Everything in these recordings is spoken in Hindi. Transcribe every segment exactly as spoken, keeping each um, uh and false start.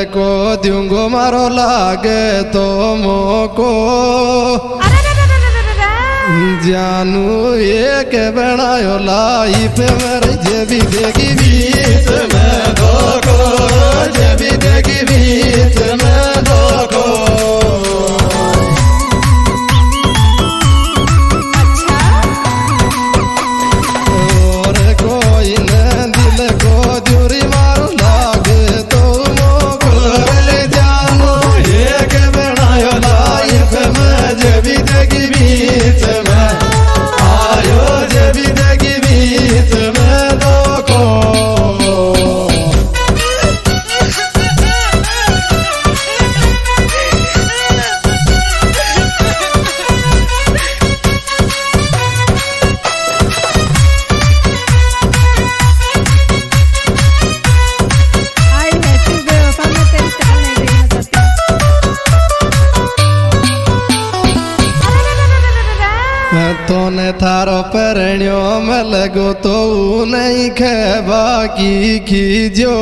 को दूंगो मारो लागे तो मोको जानू एक बनायो लाइफ मेरे जेबी देगी बीच में धोखो जेबी देगी बीच में धोखो और कोई न दिल को जुरी मारो लागे तो मोको जानू एक बनायो लाइफ में जेबी देगी बीच में तोने थारो परण्यो में लगो तो नहीं खेबा की खीजो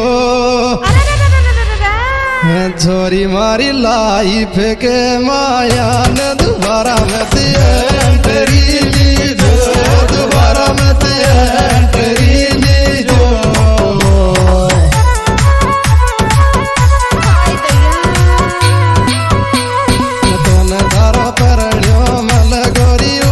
छोरी मारी लाइफ के माया ने दोबारा मत एंट्री लीजो दोबारा मत एंट्री लीजो तोने थारो परण्यो में लगो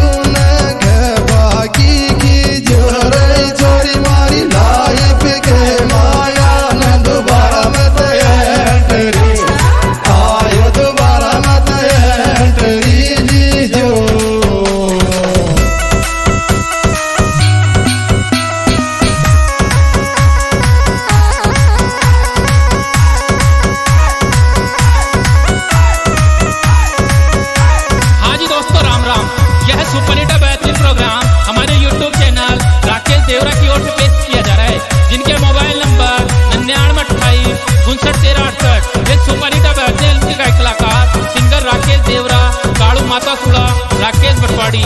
राकेश बटवाड़ी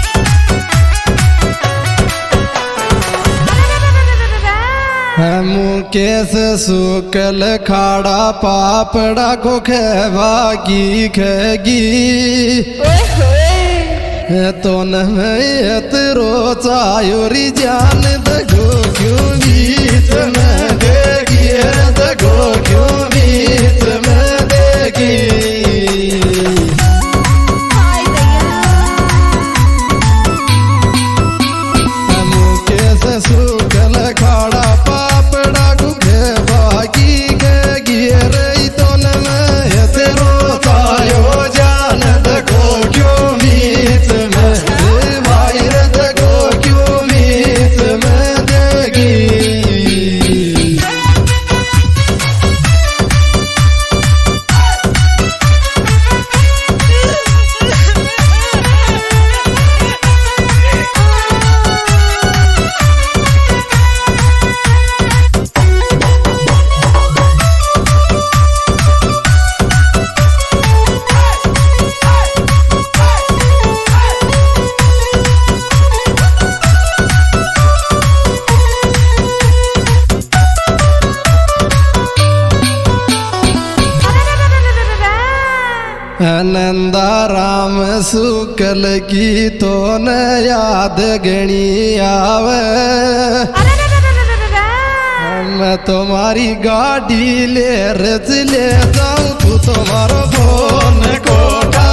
मुकेश सुकल खाड़ा पापड़ा को खेवा की खेगी तो नतरो चायोरी जान दगो क्यों बीच में देगी दगो क्यों बीच में देगी सुकल खाड़ा पापड़ा गुखे बाकी के गिरे तो न मैं तेरो तायो जान दगो क्यों मीत में भाई दगो क्यों मीत में देगी नंदा राम सुकल की तो न याद गणी आवे मैं तुम्हारी गाड़ी ले रच ले जाऊं तू तुम्हारो फोन को